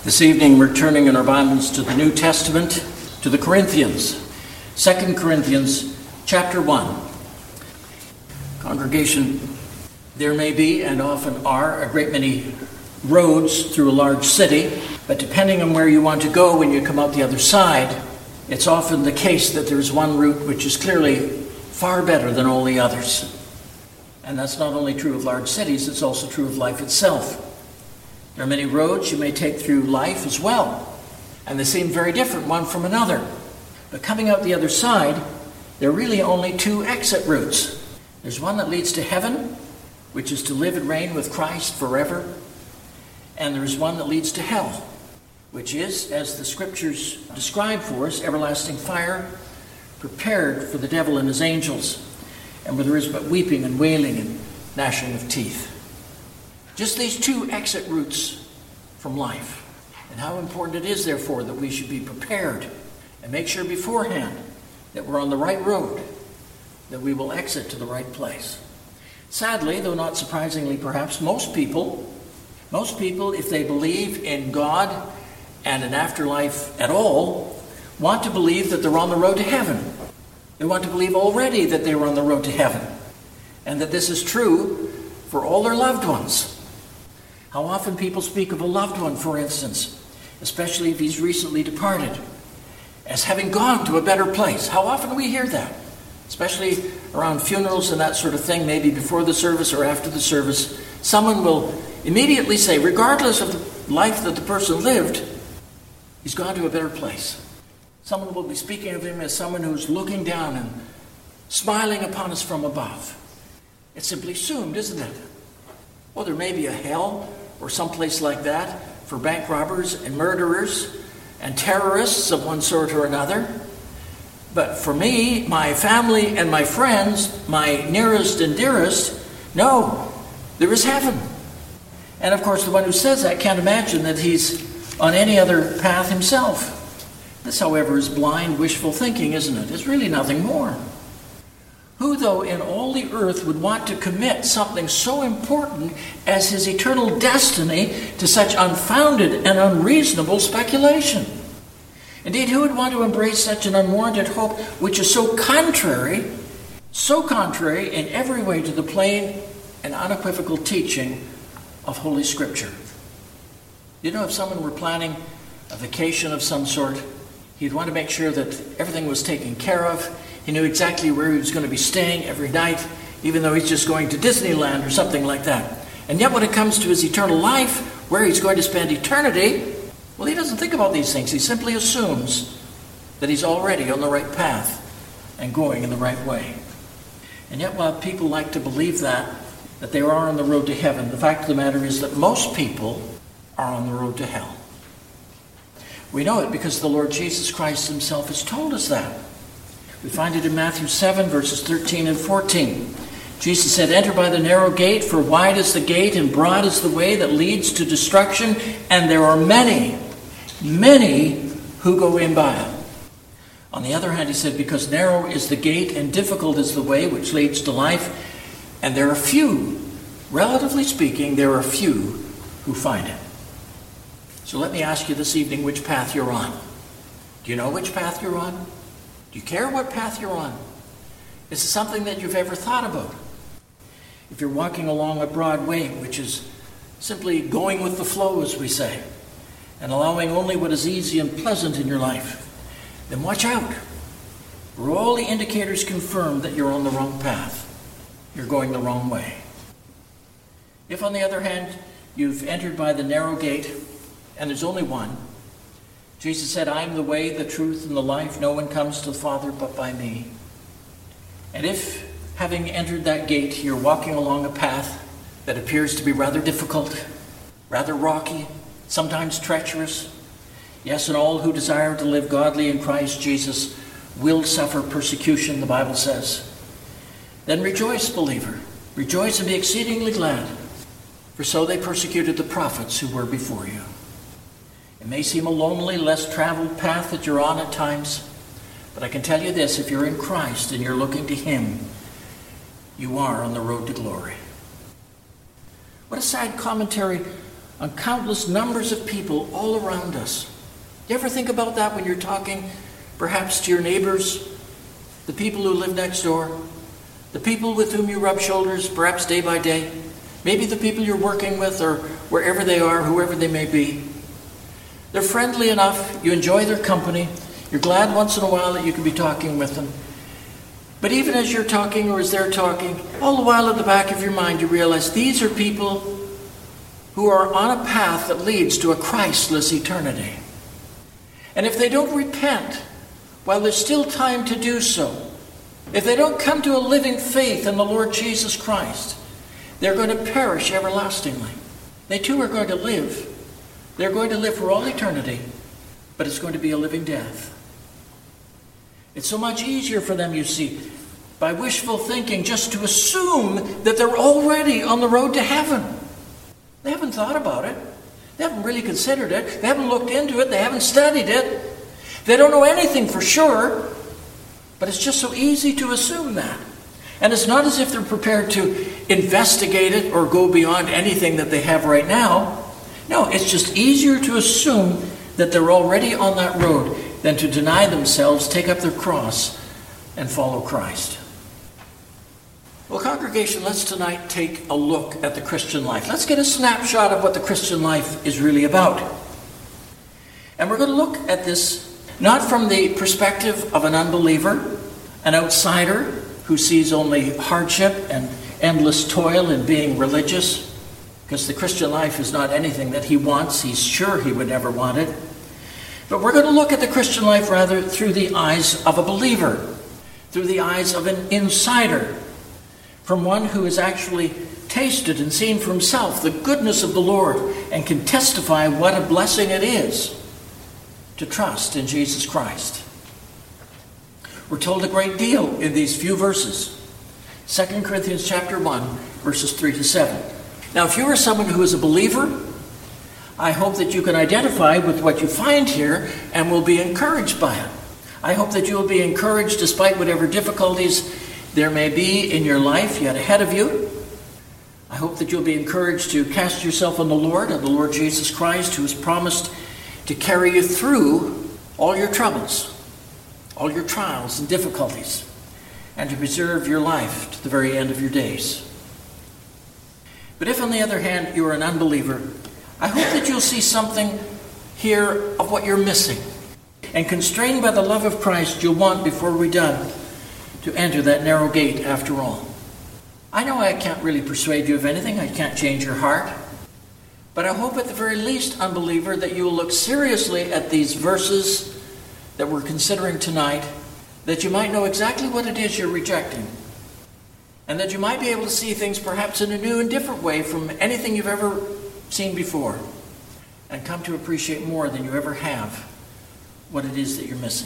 This evening we're turning in our Bibles to the New Testament, to the Corinthians. 2 Corinthians chapter 1. Congregation, there may be and often are a great many roads through a large city, but depending on where you want to go when you come out the other side, it's often the case that there's one route which is clearly far better than all the others. And that's not only true of large cities, it's also true of life itself. There are many roads you may take through life as well, and they seem very different one from another. But coming out the other side, there are really only two exit routes. There's one that leads to heaven, which is to live and reign with Christ forever. And there's one that leads to hell, which is, as the scriptures describe for us, everlasting fire prepared for the devil and his angels, and where there is but weeping and wailing and gnashing of teeth. Just these two exit routes from life. And how important it is, therefore, that we should be prepared and make sure beforehand that we're on the right road, that we will exit to the right place. Sadly, though not surprisingly perhaps, most people, if they believe in God and an afterlife at all, want to believe that they're on the road to heaven. They want to believe already that they were on the road to heaven, and that this is true for all their loved ones. How often people speak of a loved one, for instance, especially if he's recently departed, as having gone to a better place. How often we hear that, especially around funerals and that sort of thing, maybe before the service or after the service. Someone will immediately say, regardless of the life that the person lived, he's gone to a better place. Someone will be speaking of him as someone who's looking down and smiling upon us from above. It's simply assumed, isn't it? Well, there may be a hell or someplace like that for bank robbers and murderers and terrorists of one sort or another. But for me, my family and my friends, my nearest and dearest, no, there is heaven. And of course, the one who says that can't imagine that he's on any other path himself. This, however, is blind, wishful thinking, isn't it? It's really nothing more. Who, though, in all the earth would want to commit something so important as his eternal destiny to such unfounded and unreasonable speculation? Indeed, who would want to embrace such an unwarranted hope which is so contrary in every way to the plain and unequivocal teaching of Holy Scripture? You know, if someone were planning a vacation of some sort, he'd want to make sure that everything was taken care of. He knew exactly where he was going to be staying every night, even though he's just going to Disneyland or something like that. And yet when it comes to his eternal life, where he's going to spend eternity, well, he doesn't think about these things. He simply assumes that he's already on the right path and going in the right way. And yet while people like to believe that they are on the road to heaven, the fact of the matter is that most people are on the road to hell. We know it because the Lord Jesus Christ himself has told us that. We find it in Matthew 7, verses 13 and 14. Jesus said, "Enter by the narrow gate, for wide is the gate and broad is the way that leads to destruction, and there are many who go in by it." On the other hand, he said, because narrow is the gate and difficult is the way which leads to life, and there are few, relatively speaking, there are few who find it. So let me ask you this evening which path you're on. Do you know which path you're on? Do you care what path you're on? Is it something that you've ever thought about? If you're walking along a broad way, which is simply going with the flow, as we say, and allowing only what is easy and pleasant in your life, then watch out. For all the indicators confirm that you're on the wrong path. You're going the wrong way. If, on the other hand, you've entered by the narrow gate, and there's only one, Jesus said, "I am the way, the truth, and the life. No one comes to the Father but by me." And if, having entered that gate, you're walking along a path that appears to be rather difficult, rather rocky, sometimes treacherous, yes, and all who desire to live godly in Christ Jesus will suffer persecution, the Bible says, then rejoice, believer. Rejoice and be exceedingly glad, for so they persecuted the prophets who were before you. It may seem a lonely, less traveled path that you're on at times, but I can tell you this, if you're in Christ and you're looking to him, you are on the road to glory. What a sad commentary on countless numbers of people all around us. You ever think about that when you're talking perhaps to your neighbors, the people who live next door, the people with whom you rub shoulders perhaps day by day, maybe the people you're working with or wherever they are, whoever they may be. They're friendly enough, you enjoy their company, you're glad once in a while that you can be talking with them. But even as you're talking or as they're talking, all the while at the back of your mind you realize these are people who are on a path that leads to a Christless eternity. And if they don't repent, while there's still time to do so, if they don't come to a living faith in the Lord Jesus Christ, they're going to perish everlastingly. They too are going to live. They're going to live for all eternity, but it's going to be a living death. It's so much easier for them, you see, by wishful thinking, just to assume that they're already on the road to heaven. They haven't thought about it. They haven't really considered it. They haven't looked into it. They haven't studied it. They don't know anything for sure. But it's just so easy to assume that. And it's not as if they're prepared to investigate it or go beyond anything that they have right now. No, it's just easier to assume that they're already on that road than to deny themselves, take up their cross, and follow Christ. Well, congregation, let's tonight take a look at the Christian life. Let's get a snapshot of what the Christian life is really about. And we're going to look at this not from the perspective of an unbeliever, an outsider who sees only hardship and endless toil in being religious, because the Christian life is not anything that he wants. He's sure he would never want it. But we're going to look at the Christian life rather through the eyes of a believer, through the eyes of an insider, from one who has actually tasted and seen for himself the goodness of the Lord and can testify what a blessing it is to trust in Jesus Christ. We're told a great deal in these few verses. 2 Corinthians chapter 1, verses 3 to 7. Now, if you are someone who is a believer, I hope that you can identify with what you find here and will be encouraged by it. I hope that you will be encouraged despite whatever difficulties there may be in your life yet ahead of you. I hope that you'll be encouraged to cast yourself on the Lord Jesus Christ, who has promised to carry you through all your troubles, all your trials and difficulties, and to preserve your life to the very end of your days. But if, on the other hand, you are an unbeliever, I hope that you'll see something here of what you're missing. And constrained by the love of Christ, you'll want, before we're done, to enter that narrow gate after all. I know I can't really persuade you of anything. I can't change your heart. But I hope at the very least, unbeliever, that you will look seriously at these verses that we're considering tonight, that you might know exactly what it is you're rejecting, and that you might be able to see things perhaps in a new and different way from anything you've ever seen before, and come to appreciate more than you ever have what it is that you're missing.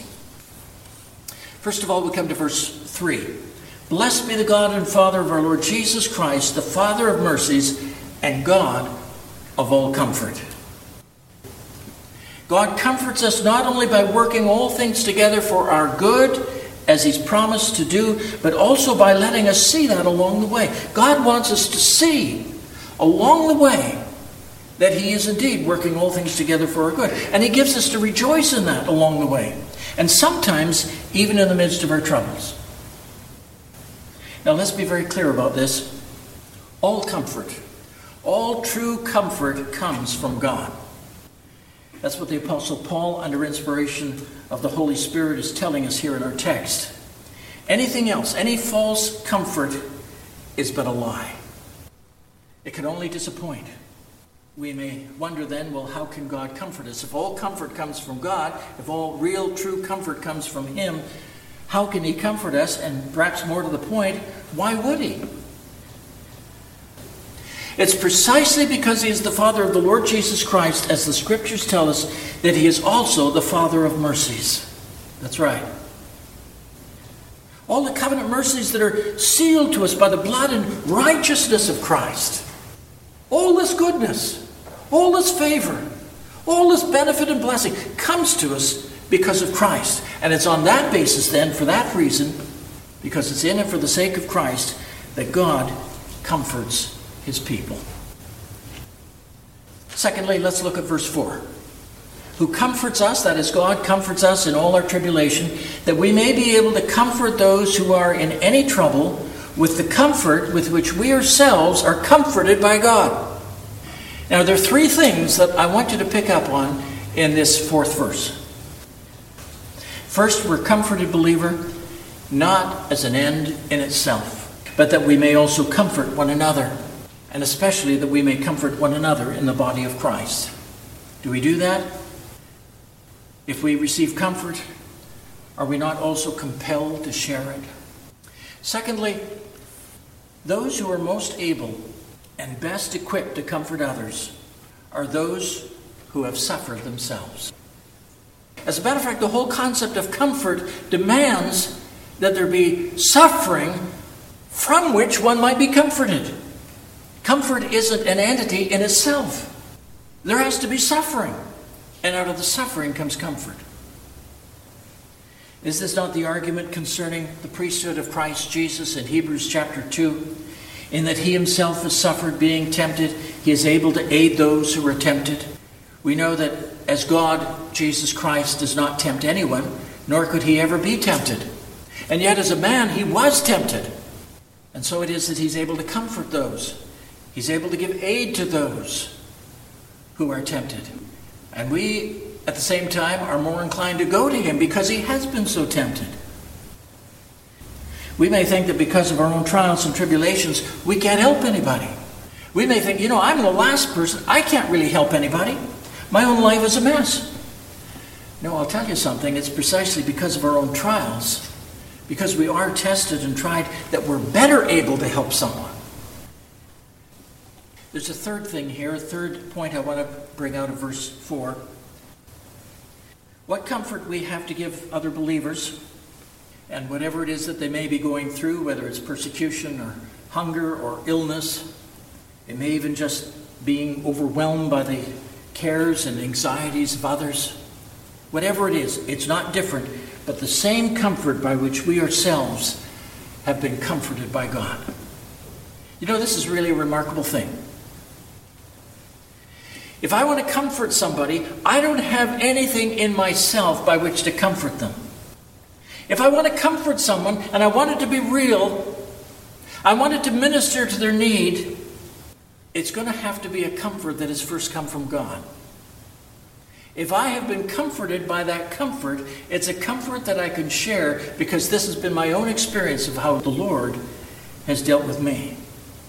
First of all, we come to verse 3. Blessed be the God and Father of our Lord Jesus Christ, the Father of mercies and God of all comfort. God comforts us not only by working all things together for our good, as he's promised to do, but also by letting us see that along the way. God wants us to see along the way that he is indeed working all things together for our good. And he gives us to rejoice in that along the way. And sometimes even in the midst of our troubles. Now let's be very clear about this. All comfort, all true comfort comes from God. That's what the Apostle Paul, under inspiration of the Holy Spirit, is telling us here in our text. Anything else, any false comfort, is but a lie. It can only disappoint. We may wonder then, well, how can God comfort us? If all comfort comes from God, if all real, true comfort comes from him, how can he comfort us? And perhaps more to the point, why would he? It's precisely because he is the Father of the Lord Jesus Christ, as the Scriptures tell us, that he is also the Father of mercies. That's right. All the covenant mercies that are sealed to us by the blood and righteousness of Christ. All this goodness, all this favor, all this benefit and blessing comes to us because of Christ. And it's on that basis then, for that reason, because it's in and for the sake of Christ, that God comforts his people. Secondly, let's look at verse 4. Who comforts us, that is, God comforts us in all our tribulation, that we may be able to comfort those who are in any trouble with the comfort with which we ourselves are comforted by God. Now, there are three things that I want you to pick up on in this fourth verse. First, we're comforted, believer, not as an end in itself, but that we may also comfort one another, and especially that we may comfort one another in the body of Christ. Do we do that? If we receive comfort, are we not also compelled to share it? Secondly, those who are most able and best equipped to comfort others are those who have suffered themselves. As a matter of fact, the whole concept of comfort demands that there be suffering from which one might be comforted. Comfort isn't an entity in itself. There has to be suffering, and out of the suffering comes comfort. Is this not the argument concerning the priesthood of Christ Jesus in Hebrews chapter 2? In that he himself has suffered being tempted, he is able to aid those who are tempted. We know that as God, Jesus Christ does not tempt anyone, nor could he ever be tempted. And yet as a man, he was tempted. And so it is that he's able to comfort those. He's able to give aid to those who are tempted. And we, at the same time, are more inclined to go to him because he has been so tempted. We may think that because of our own trials and tribulations, we can't help anybody. We may think, I'm the last person. I can't really help anybody. My own life is a mess. No, I'll tell you something. It's precisely because of our own trials, because we are tested and tried, that we're better able to help someone. There's a third thing here, a third point I want to bring out of verse 4. What comfort we have to give other believers, and whatever it is that they may be going through, whether it's persecution or hunger or illness, it may even just being overwhelmed by the cares and anxieties of others. Whatever it is, it's not different, but the same comfort by which we ourselves have been comforted by God. This is really a remarkable thing. If I want to comfort somebody, I don't have anything in myself by which to comfort them. If I want to comfort someone and I want it to be real, I want it to minister to their need, it's going to have to be a comfort that has first come from God. If I have been comforted by that comfort, it's a comfort that I can share because this has been my own experience of how the Lord has dealt with me.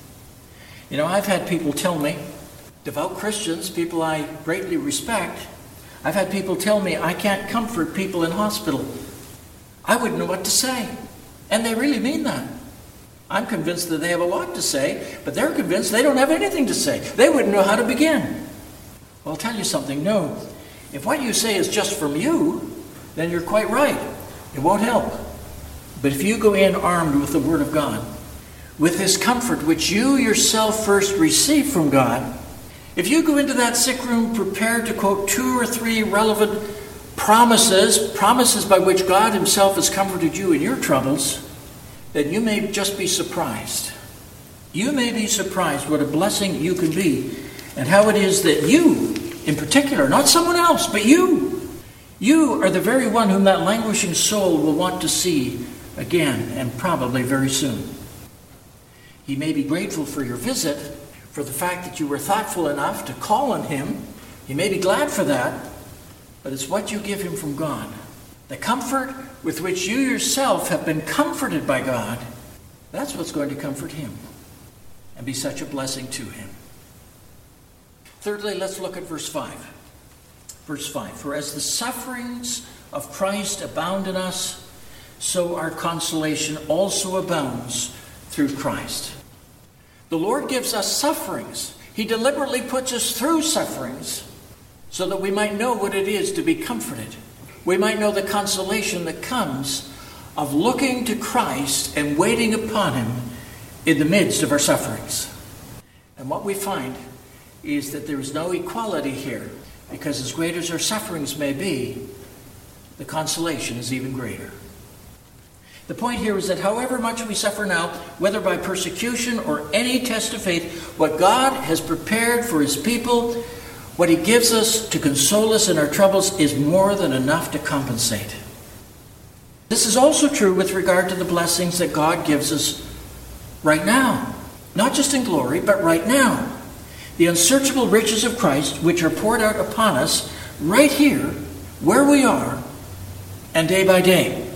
I've had people tell me, devout Christians, people I greatly respect, I've had people tell me I can't comfort people in hospital. I wouldn't know what to say. And they really mean that. I'm convinced that they have a lot to say, but they're convinced they don't have anything to say. They wouldn't know how to begin. Well, I'll tell you something. No. If what you say is just from you, then you're quite right. It won't help. But if you go in armed with the Word of God, with this comfort which you yourself first receive from God, if you go into that sick room prepared to quote 2 or 3 relevant promises by which God himself has comforted you in your troubles, then you may just be surprised. You may be surprised what a blessing you can be, and how it is that you, in particular, not someone else, but you are the very one whom that languishing soul will want to see again, and probably very soon. He may be grateful for your visit, for the fact that you were thoughtful enough to call on him. He may be glad for that, but it's what you give him from God. The comfort with which you yourself have been comforted by God, that's what's going to comfort him and be such a blessing to him. Thirdly, let's look at verse 5. Verse 5, for as the sufferings of Christ abound in us, so our consolation also abounds through Christ. The Lord gives us sufferings. He deliberately puts us through sufferings so that we might know what it is to be comforted. We might know the consolation that comes of looking to Christ and waiting upon him in the midst of our sufferings. And what we find is that there is no equality here, because as great as our sufferings may be, the consolation is even greater. The point here is that however much we suffer now, whether by persecution or any test of faith, what God has prepared for his people What he gives us to console us in our troubles is more than enough to compensate. This is also true with regard to the blessings that God gives us right now. Not just in glory, but right now. The unsearchable riches of Christ, which are poured out upon us right here, where we are, and day by day.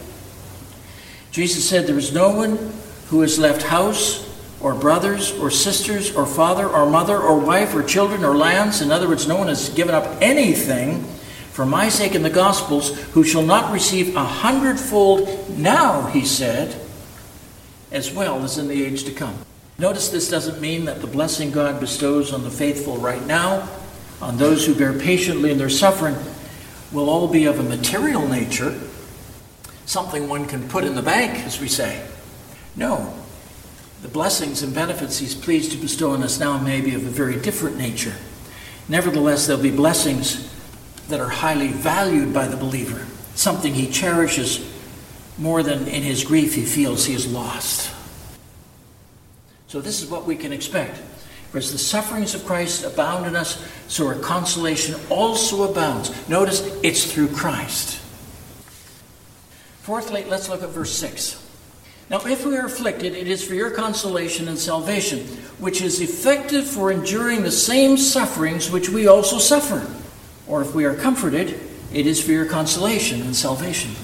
Jesus said there is no one who has left house, or brothers, or sisters, or father, or mother, or wife, or children, or lands. In other words, no one has given up anything for my sake in the Gospels, who shall not receive 100-fold now, he said, as well as in the age to come. Notice this doesn't mean that the blessing God bestows on the faithful right now, on those who bear patiently in their suffering, will all be of a material nature, something one can put in the bank, as we say. No. The blessings and benefits he's pleased to bestow on us now may be of a very different nature. Nevertheless, there'll be blessings that are highly valued by the believer, something he cherishes more than in his grief he feels he has lost. So this is what we can expect. For as the sufferings of Christ abound in us, so our consolation also abounds. Notice, it's through Christ. Fourthly, let's look at verse 6. Now, if we are afflicted, it is for your consolation and salvation, which is effective for enduring the same sufferings which we also suffer. Or if we are comforted, it is for your consolation and salvation.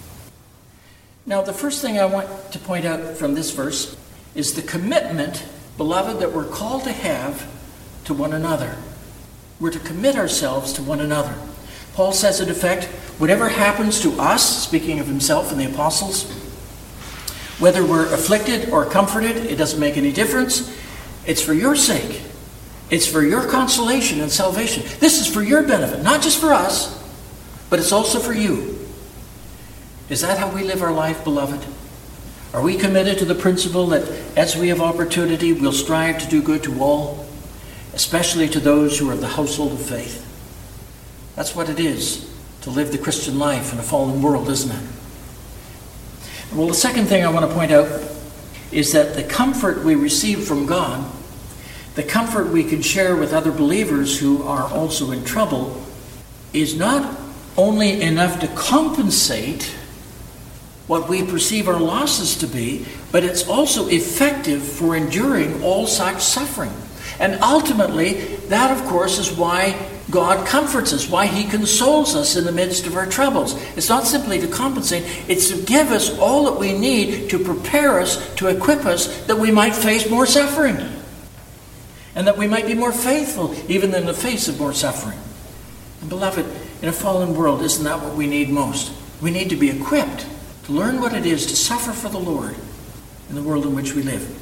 Now, the first thing I want to point out from this verse is the commitment, beloved, that we're called to have to one another. We're to commit ourselves to one another. Paul says, in effect, whatever happens to us, speaking of himself and the apostles, whether we're afflicted or comforted, it doesn't make any difference. It's for your sake. It's for your consolation and salvation. This is for your benefit, not just for us, but it's also for you. Is that how we live our life, beloved? Are we committed to the principle that as we have opportunity, we'll strive to do good to all, especially to those who are of the household of faith? That's what it is to live the Christian life in a fallen world, isn't it? Well, the second thing I want to point out is that the comfort we receive from God, the comfort we can share with other believers who are also in trouble, is not only enough to compensate what we perceive our losses to be, but it's also effective for enduring all such suffering. And ultimately, that of course is why God comforts us, why he consoles us in the midst of our troubles. It's not simply to compensate, it's to give us all that we need to prepare us, to equip us, that we might face more suffering. And that we might be more faithful, even in the face of more suffering. And beloved, in a fallen world, isn't that what we need most? We need to be equipped to learn what it is to suffer for the Lord in the world in which we live.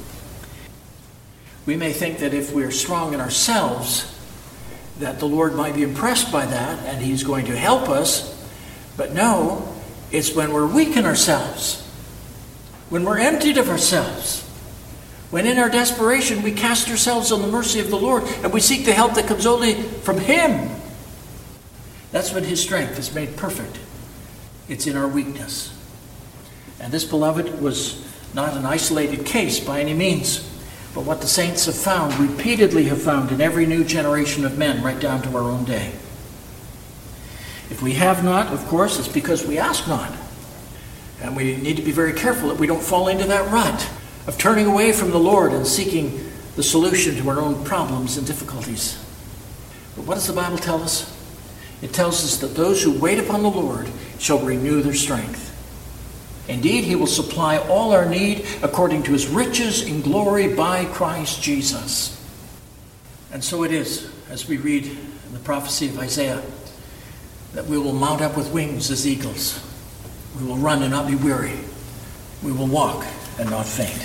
We may think that if we're strong in ourselves, that the Lord might be impressed by that and he's going to help us. But no, it's when we're weak in ourselves, when we're emptied of ourselves, when in our desperation we cast ourselves on the mercy of the Lord and we seek the help that comes only from him. That's when his strength is made perfect. It's in our weakness. And this, beloved, was not an isolated case by any means, but what the saints have found, repeatedly have found in every new generation of men, right down to our own day. If we have not, of course, it's because we ask not. And we need to be very careful that we don't fall into that rut of turning away from the Lord and seeking the solution to our own problems and difficulties. But what does the Bible tell us? It tells us that those who wait upon the Lord shall renew their strength. Indeed, he will supply all our need according to his riches in glory by Christ Jesus. And so it is, as we read in the prophecy of Isaiah, that we will mount up with wings as eagles. We will run and not be weary. We will walk and not faint.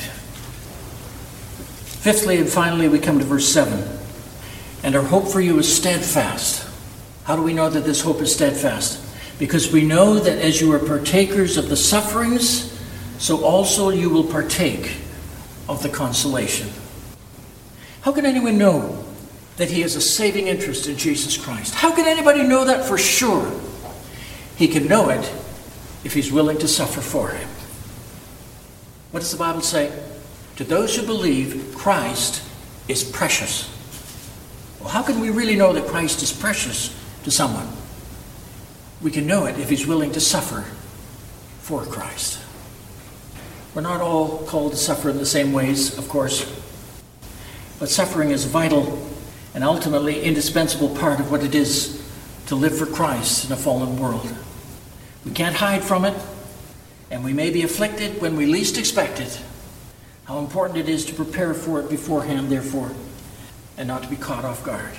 Fifthly and finally, we come to verse 7. And our hope for you is steadfast. How do we know that this hope is steadfast? Because we know that as you are partakers of the sufferings, so also you will partake of the consolation. How can anyone know that he has a saving interest in Jesus Christ? How can anybody know that for sure? He can know it if he's willing to suffer for him. What does the Bible say? To those who believe, Christ is precious. Well, how can we really know that Christ is precious to someone? We can know it if he's willing to suffer for Christ. We're not all called to suffer in the same ways, of course, but suffering is a vital and ultimately indispensable part of what it is to live for Christ in a fallen world. We can't hide from it, and we may be afflicted when we least expect it. How important it is to prepare for it beforehand, therefore, and not to be caught off guard.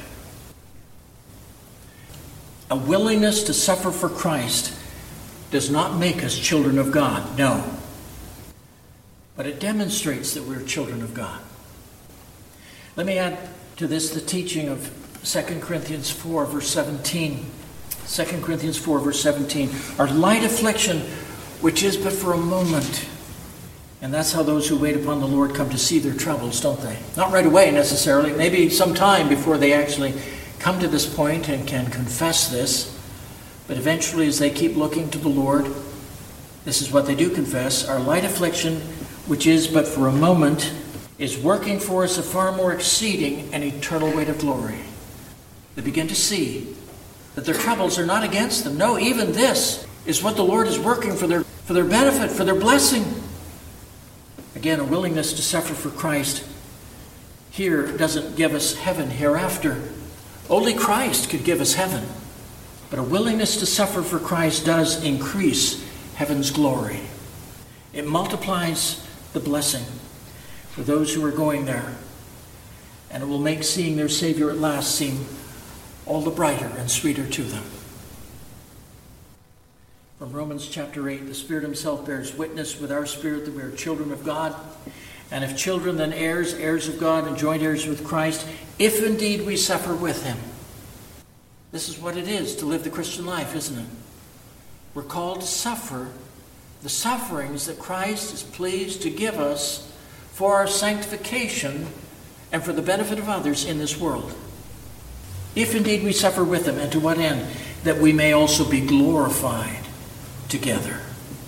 A willingness to suffer for Christ does not make us children of God, no. But it demonstrates that we're children of God. Let me add to this the teaching of 2 Corinthians 4, verse 17. 2 Corinthians 4, verse 17. Our light affliction, which is but for a moment. And that's how those who wait upon the Lord come to see their troubles, don't they? Not right away necessarily. Maybe some time before they actually come to this point and can confess this. But eventually, as they keep looking to the Lord, this is what they do confess. Our light affliction, which is but for a moment, is working for us a far more exceeding and eternal weight of glory. They begin to see that their troubles are not against them. No, even this is what the Lord is working for their benefit, for their blessing. Again, a willingness to suffer for Christ here doesn't give us heaven hereafter. Only Christ could give us heaven. But a willingness to suffer for Christ does increase heaven's glory. It multiplies the blessing for those who are going there. And it will make seeing their Savior at last seem all the brighter and sweeter to them. From Romans chapter 8, the Spirit himself bears witness with our spirit that we are children of God. And if children, then heirs, heirs of God, and joint heirs with Christ, if indeed we suffer with him. This is what it is to live the Christian life, isn't it? We're called to suffer the sufferings that Christ is pleased to give us for our sanctification and for the benefit of others in this world. If indeed we suffer with him, and to what end? That we may also be glorified together.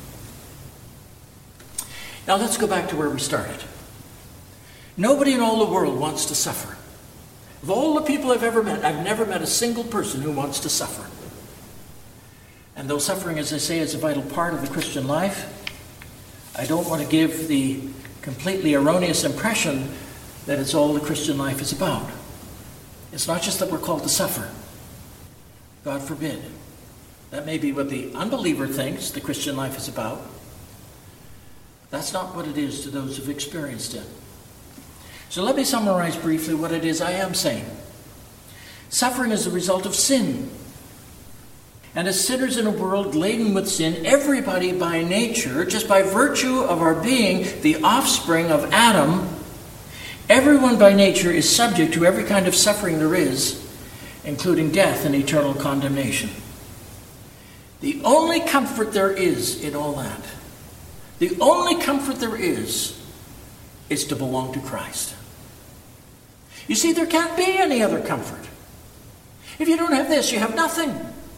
Now let's go back to where we started. Nobody in all the world wants to suffer. Of all the people I've ever met, I've never met a single person who wants to suffer. And though suffering, as I say, is a vital part of the Christian life, I don't want to give the completely erroneous impression that it's all the Christian life is about. It's not just that we're called to suffer. God forbid. That may be what the unbeliever thinks the Christian life is about. That's not what it is to those who've experienced it. So let me summarize briefly what it is I am saying. Suffering is the result of sin. And as sinners in a world laden with sin, everybody by nature, just by virtue of our being the offspring of Adam, everyone by nature is subject to every kind of suffering there is, including death and eternal condemnation. The only comfort there is in all that, the only comfort there is to belong to Christ. You see, there can't be any other comfort. If you don't have this, you have nothing.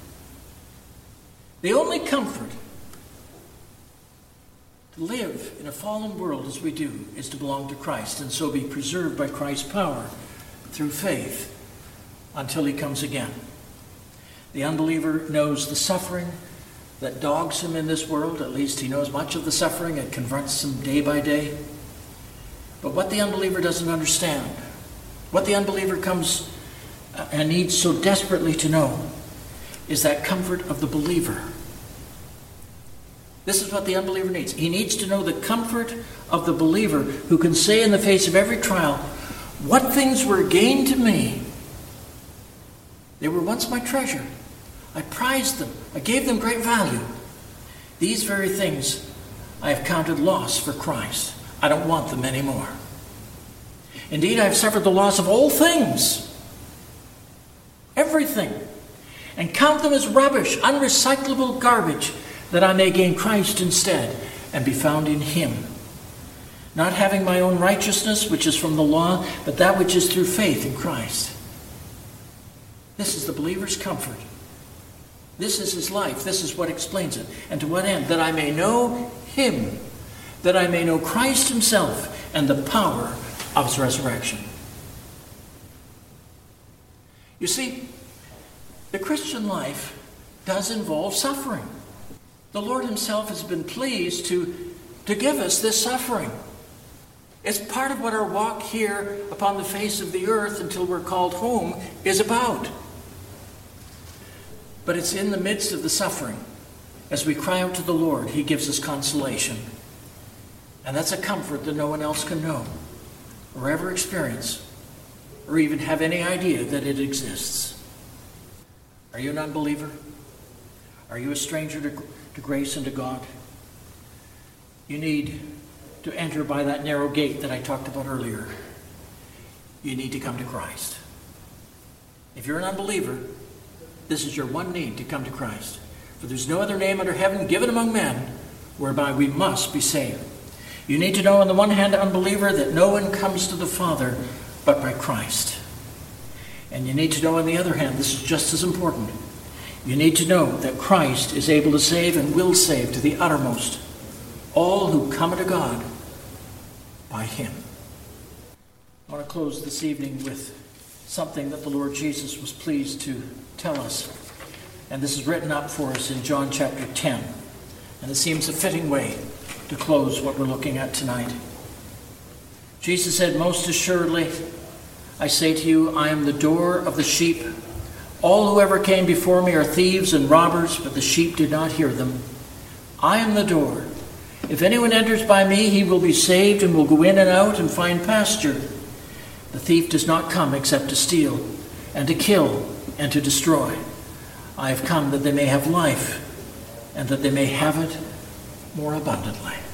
The only comfort to live in a fallen world as we do is to belong to Christ and so be preserved by Christ's power through faith until he comes again. The unbeliever knows the suffering that dogs him in this world. At least he knows much of the suffering. It confronts him day by day. But what the unbeliever doesn't understand, what the unbeliever comes and needs so desperately to know, is that comfort of the believer. This is what the unbeliever needs. He needs to know the comfort of the believer who can say in the face of every trial, what things were gain to me? They were once my treasure. I prized them. I gave them great value. These very things I have counted loss for Christ. I don't want them anymore. Indeed, I have suffered the loss of all things. Everything. And count them as rubbish, unrecyclable garbage, that I may gain Christ instead and be found in him. Not having my own righteousness, which is from the law, but that which is through faith in Christ. This is the believer's comfort. This is his life. This is what explains it. And to what end? That I may know him. That I may know Christ himself and the power of his resurrection. You see, the Christian life does involve suffering. The Lord himself has been pleased to give us this suffering. It's part of what our walk here upon the face of the earth until we're called home is about. But it's in the midst of the suffering, as we cry out to the Lord, he gives us consolation. And that's a comfort that no one else can know, or ever experience, or even have any idea that it exists. Are you an unbeliever? Are you a stranger to grace and to God? You need to enter by that narrow gate that I talked about earlier. You need to come to Christ. If you're an unbeliever, this is your one need, to come to Christ. For there's no other name under heaven given among men whereby we must be saved. You need to know, on the one hand, unbeliever, that no one comes to the Father but by Christ. And you need to know, on the other hand, this is just as important, you need to know that Christ is able to save and will save to the uttermost all who come to God by him. I want to close this evening with something that the Lord Jesus was pleased to tell us. And this is written up for us in John chapter 10. And it seems a fitting way to close what we're looking at tonight. Jesus said, "Most assuredly, I say to you, I am the door of the sheep. All who ever came before me are thieves and robbers, but the sheep did not hear them. I am the door. If anyone enters by me, he will be saved and will go in and out and find pasture. The thief does not come except to steal and to kill and to destroy. I have come that they may have life and that they may have it more abundantly."